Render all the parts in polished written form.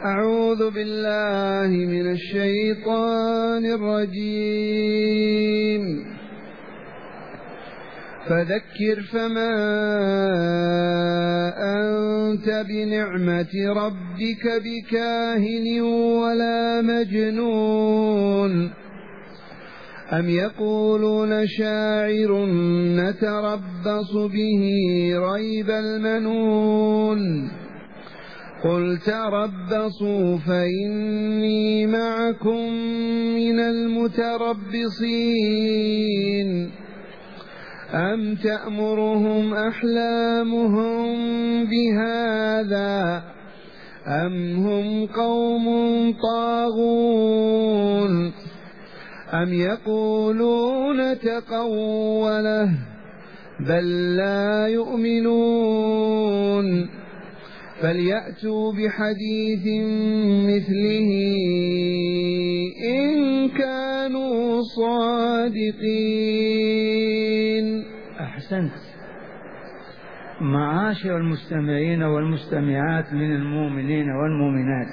أعوذ بالله من الشيطان الرجيم. فذكر فما أنت بنعمة ربك بكاهن ولا مجنون. أم يقولون شاعر نتربص به ريب المنون. قل تربصوا فإني معكم من المتربصين. أم تأمرهم أحلامهم بهذا أم هم قوم طاغون. أم يقولون تقوله بل لا يؤمنون. فليأتوا بحديث مثله إن كانوا صادقين. أحسنت. معاشر المستمعين والمستمعات من المؤمنين والمؤمنات،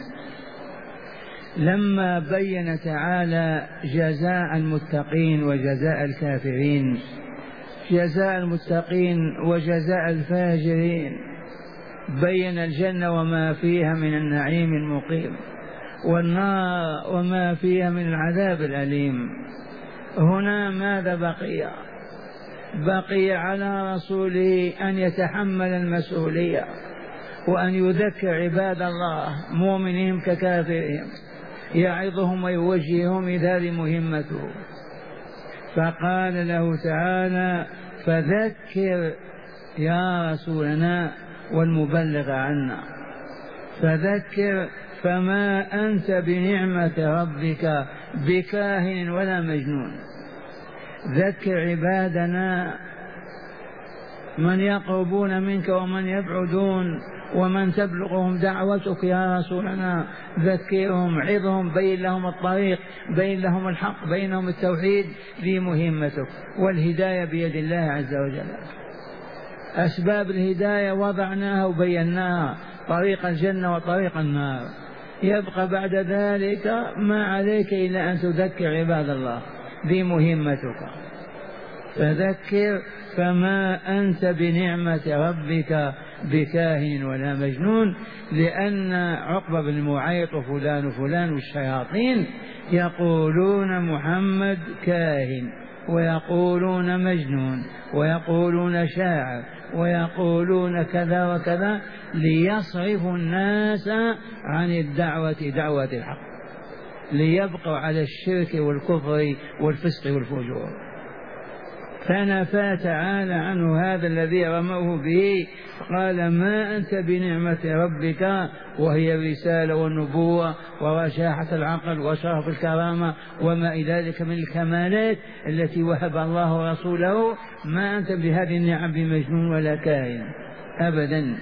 لما بين تعالى جزاء المتقين وجزاء الكافرين، جزاء المتقين وجزاء الفاجرين، بين الجنة وما فيها من النعيم المقيم والنار وما فيها من العذاب الأليم. هنا ماذا بقي؟ بقي على رسوله أن يتحمل المسؤولية وأن يذكر عباد الله مؤمنهم ككافرهم، يعظهم ويوجههم إذ هذه مهمته. فقال له تعالى: فذكر يا رسولنا والمبلغ عنا، فذكر فما أنت بنعمة ربك بكاهن ولا مجنون. ذكر عبادنا من يقربون منك ومن يبعدون ومن تبلغهم دعوتك يا رسولنا، ذكرهم، عظهم، بين لهم الطريق، بين لهم الحق، بين لهم التوحيد. ذي مهمتك، والهداية بيد الله عز وجل. أسباب الهداية وضعناها وبيناها، طريق الجنة وطريق النار. يبقى بعد ذلك ما عليك إلا أن تذكر عباد الله، ذي مهمتك. فذكر فما أنت بنعمة ربك بكاهن ولا مجنون، لأن عقبة بن معيط وفلان وفلان والشياطين يقولون محمد كاهن، ويقولون مجنون، ويقولون شاعر، ويقولون كذا وكذا، ليصرفوا الناس عن الدعوة، دعوة الحق، ليبقوا على الشرك والكفر والفسق والفجور. فنفى تعالى عنه هذا الذي رموه به، قال: ما أنت بنعمة ربك، وهي الرسالة والنبوة ورشاحة العقل وشرف الكرامة وما إلى ذلك من الكمالات التي وهب الله رسوله. ما أنت بهذه النعم بمجنون ولا كاهن أبدا.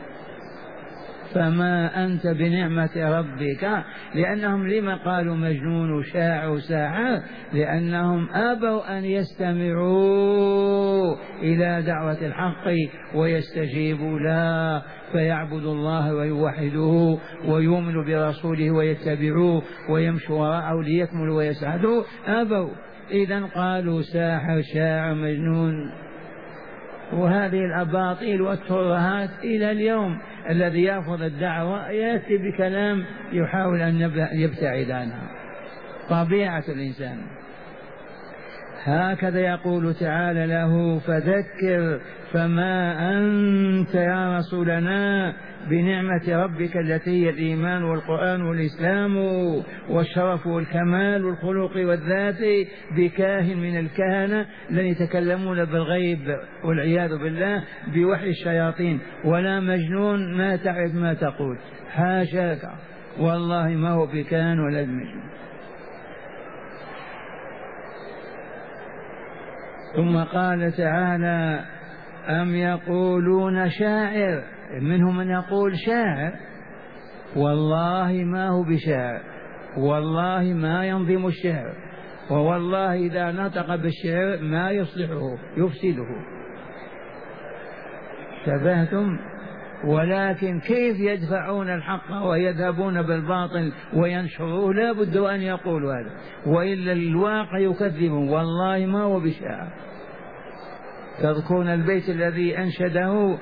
فما أنت بنعمة ربك، لأنهم لما قالوا مجنون وشاعر وساحر؟ لأنهم أبوا أن يستمعوا إلى دعوة الحق ويستجيبوا له، فيعبدوا الله ويوحدوه ويؤمنوا برسوله ويتبعوه ويمشوا وراءه ليكملوا ويسعدوا. أبوا، إذن قالوا ساحر، شاعر، مجنون. وهذه الأباطيل والترهات إلى اليوم الذي يأخذ الدعوة يأتي بكلام يحاول أن يبتعد عنها، طبيعة الإنسان. هكذا يقول تعالى له: فذكر فما أنت يا رسولنا بنعمة ربك التي هي الإيمان والقرآن والإسلام والشرف والكمال والخلق والذات بكاهن من الكهنة الذين يتكلمون بالغيب والعياذ بالله بوحي الشياطين، ولا مجنون ما تعرف ما تقول، حاشاك، والله ما هو بكاهن ولا بمجنون. ثم قال تعالى: أم يقولون شاعر، منهم من يقول شاعر، والله ما هو بشاعر، والله ما ينظم الشعر، ووالله إذا نطق بالشعر ما يصلحه يفسده. تبهتم؟ ولكن كيف يدفعون الحق ويذهبون بالباطل وينشروه؟ لا بد أن يقولوا هذا، وإلا الواقع يكذبهم. والله ما هو بشاعر. تذكرون البيت الذي أنشده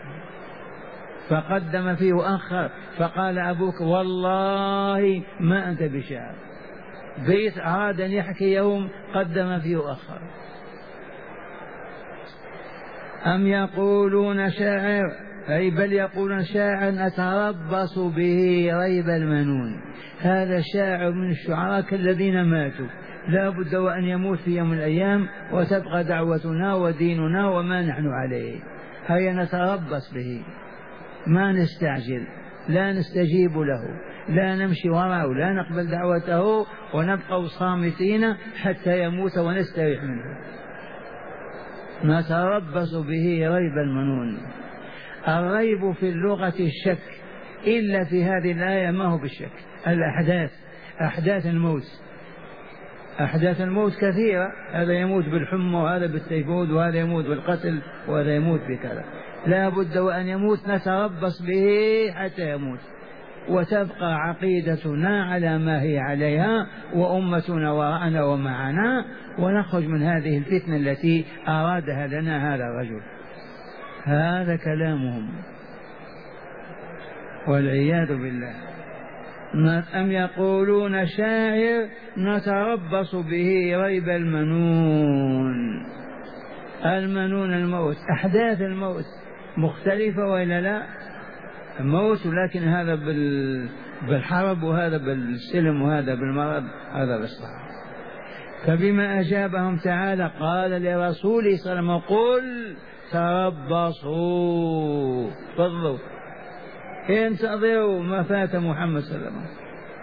فقدم فيه وأخر، فقال أبوك والله ما أنت بشاعر. بيت أراد أن يحكي يوم قدم فيه وأخر. أم يقولون شاعر، أي بل يقولون شاعر نتربص به ريب المنون. هذا شاعر من الشعراء كالذين ماتوا، لا بد وأن يموت في يوم من الأيام وتبقى دعوتنا وديننا وما نحن عليه. هيا نتربص به، ما نستعجل، لا نستجيب له، لا نمشي وراءه، لا نقبل دعوته ونبقى صامتين حتى يموت ونستريح منه. نتربص به ريب المنون. الريب في اللغة الشك، إلا في هذه الآية ما هو بالشك. الأحداث، أحداث الموت، أحداث الموت كثيرة، هذا يموت بالحمى وهذا بالتيفود وهذا يموت بالقتل وهذا يموت بكذا. لا بد وأن يموت، نتربص به حتى يموت وتبقى عقيدتنا على ما هي عليها وأمتنا وراءنا ومعنا، ونخرج من هذه الفتنة التي أرادها لنا هذا الرجل. هذا كلامهم والعياذ بالله. أم يقولون شاعر نتربص به ريب المنون. المنون الموت، أحداث الموت مختلفة وإلا لا؟ الموت، لكن هذا بالحرب وهذا بالسلم وهذا بالمرض، هذا بالصحة. فبما أجابهم تعالى قال لرسوله صلى الله عليه وسلم قل تربصوا، فضلوا انتظروا ما فات محمد صلى الله عليه وسلم،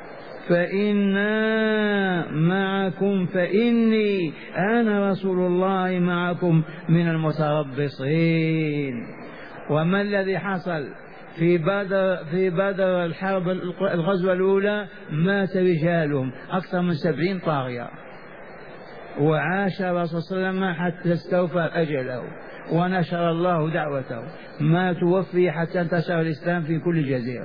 فإنا معكم، فإني أنا رسول الله معكم من المتربصين. وما الذي حصل في بدر الحرب الغزوة الأولى؟ مات رجالهم أكثر من 70 طاغية، وعاش الرسول صلى الله عليه وسلم حتى استوفى أجله ونشر الله دعوته، ما توفي حتى انتشر الإسلام في كل جزيرة.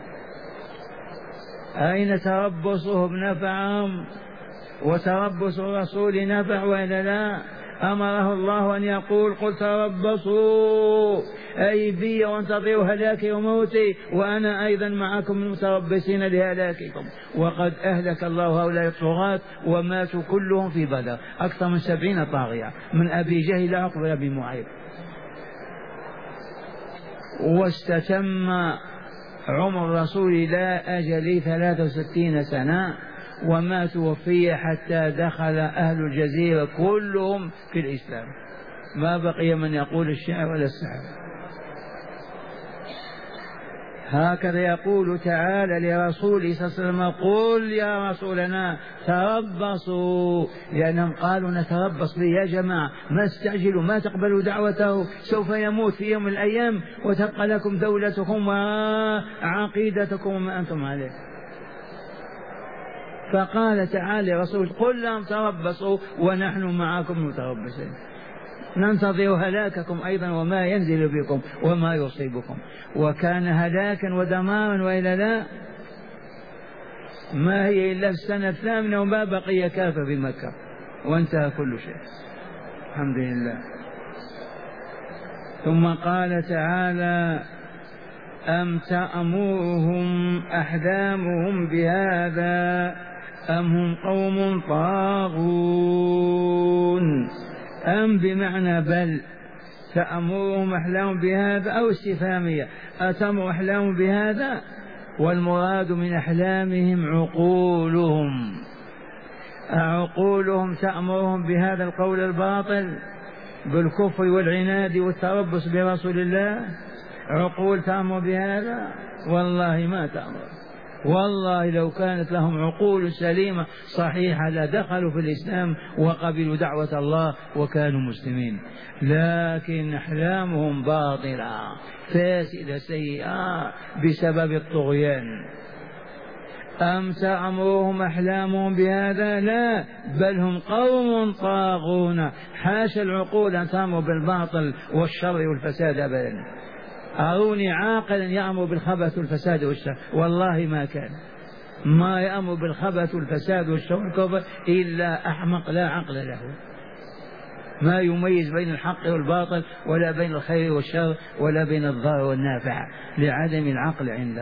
أين تربصهم نفعهم وتربص الرسول نفع وإلا لا؟ أمره الله أن يقول قل تربصوا، أي بي وانتظروا هلاكي وموتي، وأنا أيضا معكم المتربصين لهلاككم. وقد أهلك الله هؤلاء الطغاة وماتوا كلهم في بدر، أكثر من 70 طاغية، من أبي جهل عقبة بن معيط. واستتم عمر رسول الله أجلي 63 سنة، وما توفي حتى دخل أهل الجزيرة كلهم في الإسلام، ما بقي من يقول الشعر ولا السحر. هكذا يقول تعالى لرسوله صلى الله عليه وسلم قل يا رسولنا تربصوا، لأنهم قالوا نتربص به يا جماعة، ما استعجلوا، ما تقبلوا دعوته، سوف يموت في يوم من الأيام وتبقى لكم دولتكم وعقيدتكم وما أنتم عليه. فقال تعالى رسول قل لهم تربصوا ونحن معكم متربصين، ننتظر هلاككم أيضا وما ينزل بكم وما يصيبكم. وكان هلاكا ودمارا وإلا لا؟ ما هي إلا السنة الثامنة وما بقي كافة في مكة وانتهى كل شيء، الحمد لله. ثم قال تعالى أم تأمرهم أحلامهم بهذا أم هم قوم طاغون. أم بمعنى بل، تأمرهم أحلامهم بهذا أو استفهامية، أتمر أحلامهم بهذا، والمراد من أحلامهم عقولهم. عقولهم تأمرهم بهذا القول الباطل بالكفر والعناد والتربص برسول الله؟ عقول تأمر بهذا؟ والله ما تأمر. والله لو كانت لهم عقول سليمة صحيحة لدخلوا في الإسلام وقبلوا دعوة الله وكانوا مسلمين، لكن أحلامهم باطلة فاسدة سيئة بسبب الطغيان. أم تأمرهم أحلامهم بهذا؟ لا، بل هم قوم طاغون. حاشا العقول أن تأمر بالباطل والشر والفساد أبدا. أروني عاقلا يأمر بالخبث والفساد والشر، والله ما كان. ما يأمر بالخبث والفساد والشر والكفر إلا أحمق لا عقل له، ما يميز بين الحق والباطل ولا بين الخير والشر ولا بين الضار والنافع لعدم العقل عنده.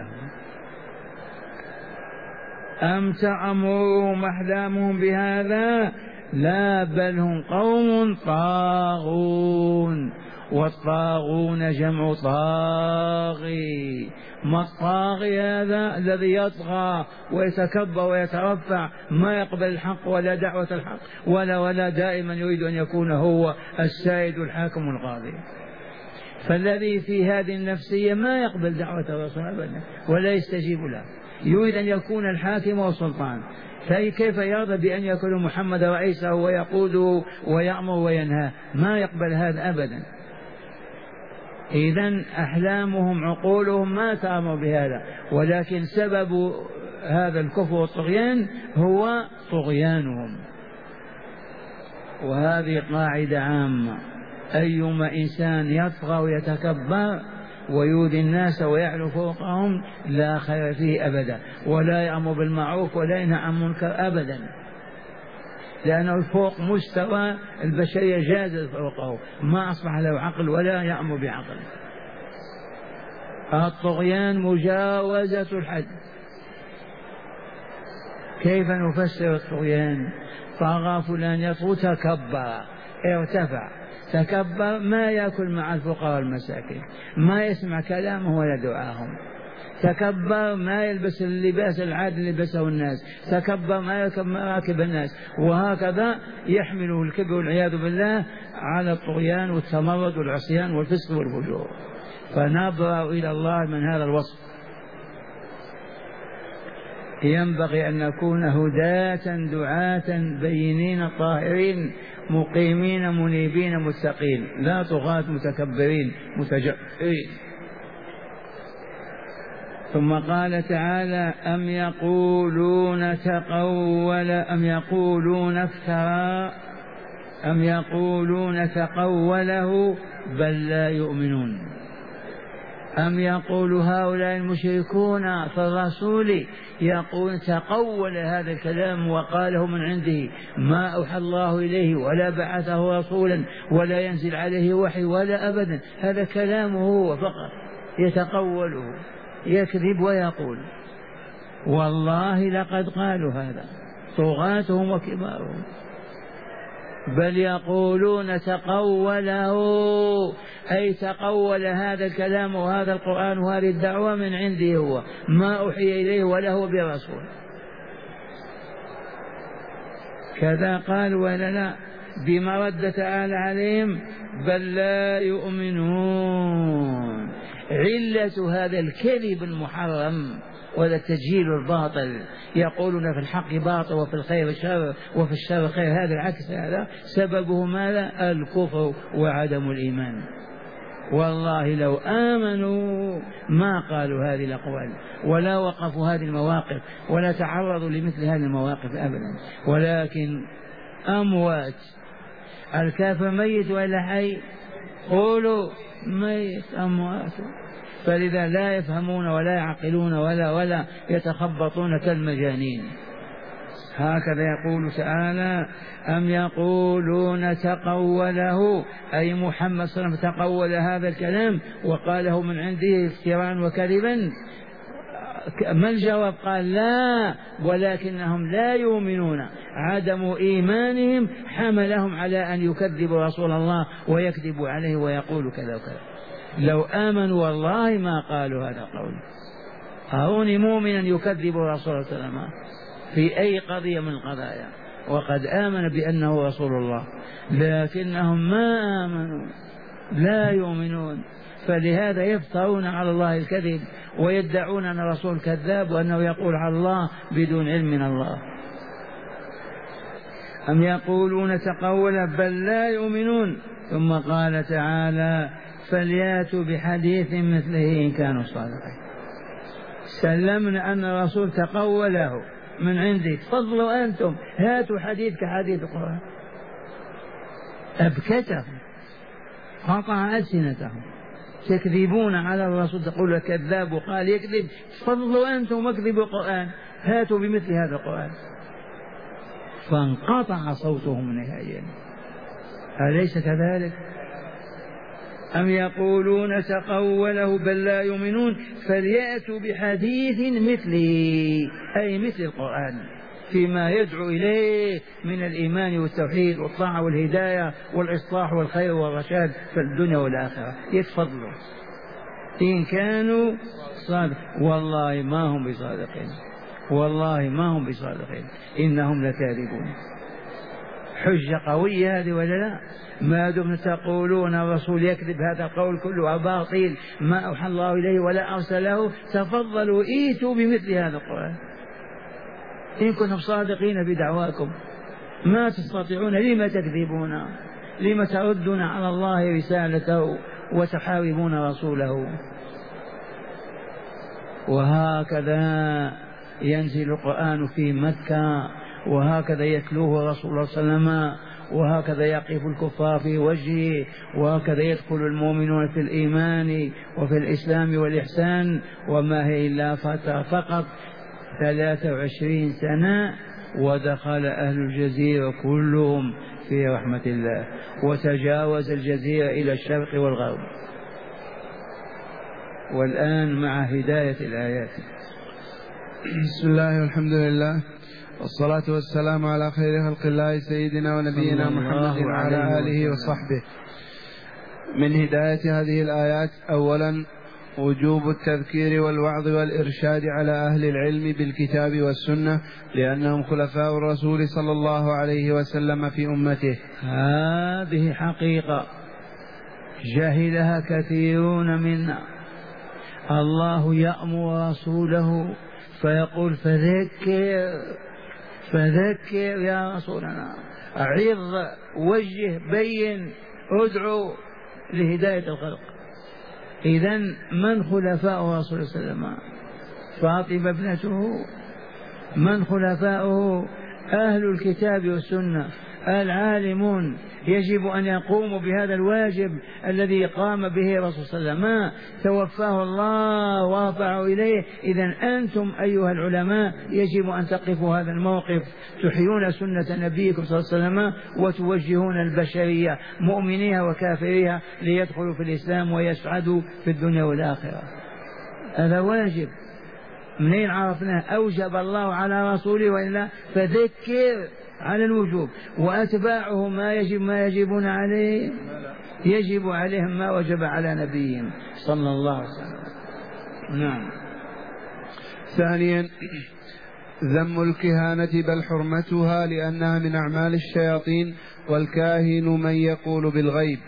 أم تأمرهم أحلامهم بهذا؟ لا، بل هم قوم طاغون، والطاغون جمع طاغي. ما الطاغي؟ هذا الذي يطغى ويتكبر ويترفع، ما يقبل الحق ولا دعوة الحق ولا دائما يريد أن يكون هو السيد الحاكم القاضي. فالذي في هذه النفسية ما يقبل دعوة الرسول أبدا ولا يستجيب له، يريد أن يكون الحاكم والسلطان، فكيف يرضى بأن يكون محمد رئيسه ويقوده ويأمر وينهى؟ ما يقبل هذا أبدا. إذن أحلامهم عقولهم ما تأمر بهذا، ولكن سبب هذا الكفر والطغيان هو طغيانهم. وهذه قاعدة عامة، أيما إنسان يطغى ويتكبر ويؤذي الناس ويعلو فوقهم لا خير فيه أبدا، ولا يأمر بالمعروف ولا ينهى عن المنكر أبدا، لأنه فوق مستوى البشرية جاز فوقه، ما أصبح له عقل ولا يأمر بعقل. الطغيان مجاوزة الحد. كيف نفسر الطغيان؟ طغى فلان يطغى، تكبر ارتفع، تكبر ما يأكل مع الفقراء والمساكين، ما يسمع كلامه ولا دعاهم، تكبر ما يلبس اللباس العادي اللي لبسه الناس، تكبر ما يركب مراكب الناس، وهكذا يحمله الكبر والعياذ بالله على الطغيان والتمرد والعصيان والفسق والفجور. فنبرأ إلى الله من هذا الوصف. ينبغي أن نكون هداة دعاة بينين طاهرين مقيمين منيبين متقين، لا طغاة متكبرين متجبرين. ثم قال تعالى: أم يقولون تقول، أم يقولون افترى، أم يقولون تقوله بل لا يؤمنون. أم يقول هؤلاء المشركون فالرسول يقول تقول هذا الكلام وقاله من عنده، ما أوحى الله إليه ولا بعثه رسولا ولا ينزل عليه وحي ولا أبدا، هذا كلامه هو فقط يتقوله، يكذب ويقول. والله لقد قالوا هذا طغاتهم وكبارهم. بل يقولون تقوله، أي تقول هذا الكلام وهذا القرآن وهذه الدعوة من عنده هو، ما أوحي إليه ولا هو برسول. كذا قال ولا لا؟ بما رد تعالى عليهم: بل لا يؤمنون. علة هذا الكذب المحرم وهذا التجهيل الباطل، يقولون في الحق باطل وفي الخير شر وفي الشر خير، هذا العكس، هذا سببه ماذا؟ الكفر وعدم الإيمان. والله لو آمنوا ما قالوا هذه الأقوال ولا وقفوا هذه المواقف ولا تعرضوا لمثل هذه المواقف أبدا، ولكن أموات. الكافر ميت ولا حي؟ قولوا ميت، أموات. فلذا لا يفهمون ولا يعقلون ولا يتخبطون كالمجانين. هكذا يقول تعالى: أم يقولون تقوله، أي محمد صلى الله عليه وسلم تقول هذا الكلام وقاله من عنده افتراء وكذبا. ما الجواب؟ قال لا، ولكنهم لا يؤمنون. عدم إيمانهم حملهم على أن يكذبوا رسول الله ويكذبوا عليه ويقولوا كذا وكذا. لو آمنوا والله ما قالوا هذا القول. أروني مؤمنا يكذب رسول الله صلى الله عليه وسلم في أي قضية من القضايا وقد آمن بأنه رسول الله، لكنهم ما آمنوا، لا يؤمنون. فلهذا يفترون على الله الكذب ويدعون أن الرسول كذاب وأنه يقول على الله بدون علم من الله. أم يقولون تقول بل لا يؤمنون. ثم قال تعالى: فلياتوا بحديث مثله إن كانوا صادقين. سلمنا أن الرسول تقوله من عندك، تفضلوا أنتم هاتوا حديث كحديث القرآن. أبكتهم، قطع ألسنتهم، تكذبون على الرسول، تقول كذاب وقال يكذب، تفضلوا أنتم اكذبوا القرآن، هاتوا بمثل هذا القرآن. فانقطع صوتهم نهائيا. أليس كذلك؟ أم يقولون تقوله بل لا يؤمنون فليأتوا بحديث مثله، أي مثل القرآن فيما يدعو إليه من الإيمان والتوحيد والطاعة والهداية والإصلاح والخير والرشاد في الدنيا والآخرة. يتفضلوا إن كانوا صادقين. والله ما هم بصادقين، والله ما هم بصادقين، إنهم لكاذبون. حجة قوية هذه ولا لا؟ ما دمتم تقولون الرسول يكذب، هذا القول كله باطل، ما أوحى الله إليه ولا أرسله، تفضلوا إيتوا بمثل هذا القرآن إن كنتم صادقين بدعواكم. ما تستطيعون، لما تكذبون؟ لما تردون على الله رسالته وتحاربون رسوله؟ وهكذا ينزل القرآن في مكة، وهكذا يتلوه رسول الله صلى الله عليه وسلم، وهكذا يقف الكفار في وجهه، وهكذا يدخل المؤمنون في الإيمان وفي الإسلام والإحسان. وما هي إلا فترة فقط 23 سنة، ودخل أهل الجزيرة كلهم في رحمة الله، وتجاوز الجزيرة إلى الشرق والغرب. والآن مع هداية الآيات. بسم الله والحمد لله والصلاة والسلام على خير خلق الله سيدنا ونبينا محمد وعلى آله وصحبه. من هداية هذه الآيات: أولا وجوب التذكير والوعظ والإرشاد على أهل العلم بالكتاب والسنة، لأنهم خلفاء الرسول صلى الله عليه وسلم في أمته. هذه حقيقة جهلها كثيرون منا. الله يأمر رسوله فيقول فذكر يا رسولنا، عظ، وجه، بين، ادعو لهداية الخلق. إذن من خلفاء رسول الله صلى الله عليه وسلم؟ فاطمة ابنته. من خلفاؤه؟ أهل الكتاب والسنة العالمون، يجب أن يقوموا بهذا الواجب الذي قام به رسول صلى الله عليه وسلم، توفاه الله ورفعوا إليه. إذن أنتم أيها العلماء يجب أن تقفوا هذا الموقف، تحيون سنة نبيكم صلى الله عليه وسلم، وتوجهون البشرية مؤمنيها وكافريها ليدخلوا في الإسلام ويسعدوا في الدنيا والآخرة. هذا واجب. منين عرفناه؟ أوجب الله على رسوله، وإلا فذكر على الوجوب. وأتباعه ما يجبون عليه، يجب عليهم ما وجب على نبيهم صلى الله عليه وسلم. نعم. ثانيا ذم الكهانة بل حرمتها، لأنها من أعمال الشياطين، والكاهن من يقول بالغيب.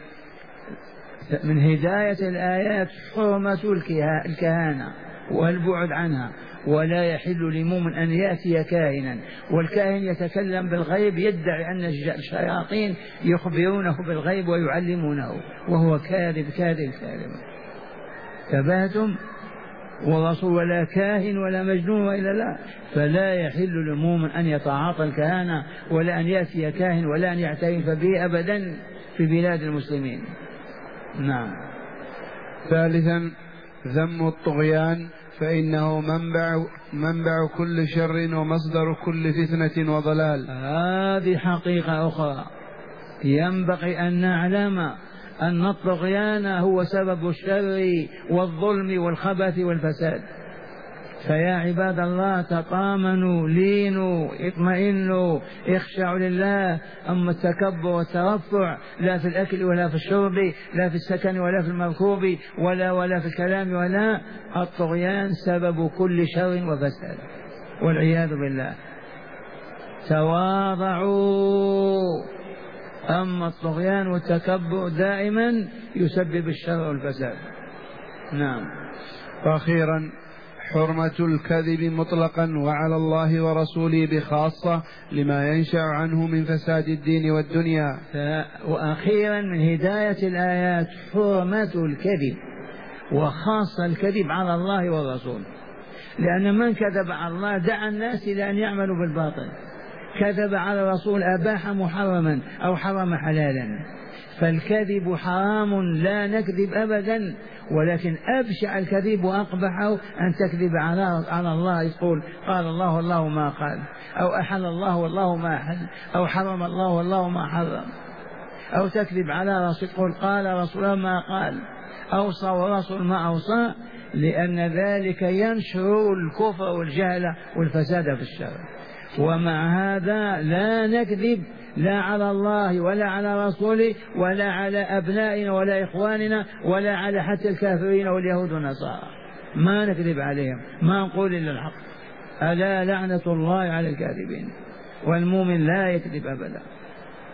من هداية الآيات حرمة الكهانة والبعد عنها، ولا يحل لمؤمن أن يأتي كاهنا، والكاهن يتكلم بالغيب، يدعي أن الشياطين يخبرونه بالغيب ويعلمونه، وهو كاذب كاذب كاذب. تبهتم؟ والرسول ولا كاهن ولا مجنون وإلا لا. فلا يحل للمؤمن أن يتعاطى الكهانة، ولا أن يأتي كاهن، ولا أن يعترف به أبدا في بلاد المسلمين. نعم. ثالثا ذم الطغيان، فإنه منبع كل شر ومصدر كل فتنة وضلال. هذه حقيقة أخرى ينبغي أن نعلم، أن الطغيان هو سبب الشر والظلم والخبث والفساد. فيا عباد الله تطامنوا، لينوا، اطمئنوا، اخشعوا لله. أما التكبر والترفع لا في الأكل ولا في الشرب، لا في السكن ولا في المركوب، ولا في الكلام، ولا. الطغيان سبب كل شر وفساد والعياذ بالله. تواضعوا. أما الطغيان والتكبر دائما يسبب الشر والفساد. نعم. وأخيرا حرمة الكذب مطلقا وعلى الله ورسوله بخاصة، لما ينشأ عنه من فساد الدين والدنيا. وأخيرا من هداية الآيات حرمة الكذب، وخاصة الكذب على الله والرسول، لأن من كذب على الله دعا الناس إلى أن يعملوا بالباطل. كذب على الرسول أباح محرما أو حرم حلالا. فالكذب حرام لا نكذب أبدا، ولكن أبشع الكذب وأقبحه أن تكذب على الله، تقول قال الله والله ما قال، أو أحل الله والله ما أحل، أو حرم الله والله ما حرم، أو تكذب على رسول تقول قال رسول الله ما قال، أوصى ورسول ما أوصى، لأن ذلك ينشر الكفر والجهل والفساد في الشرع. ومع هذا لا نكذب لا على الله ولا على رسوله ولا على أبنائنا ولا إخواننا ولا على حتى الكافرين واليهود والنصارى، ما نكذب عليهم، ما نقول إلا الحق. ألا لعنة الله على الكاذبين. والمؤمن لا يكذب أبدا.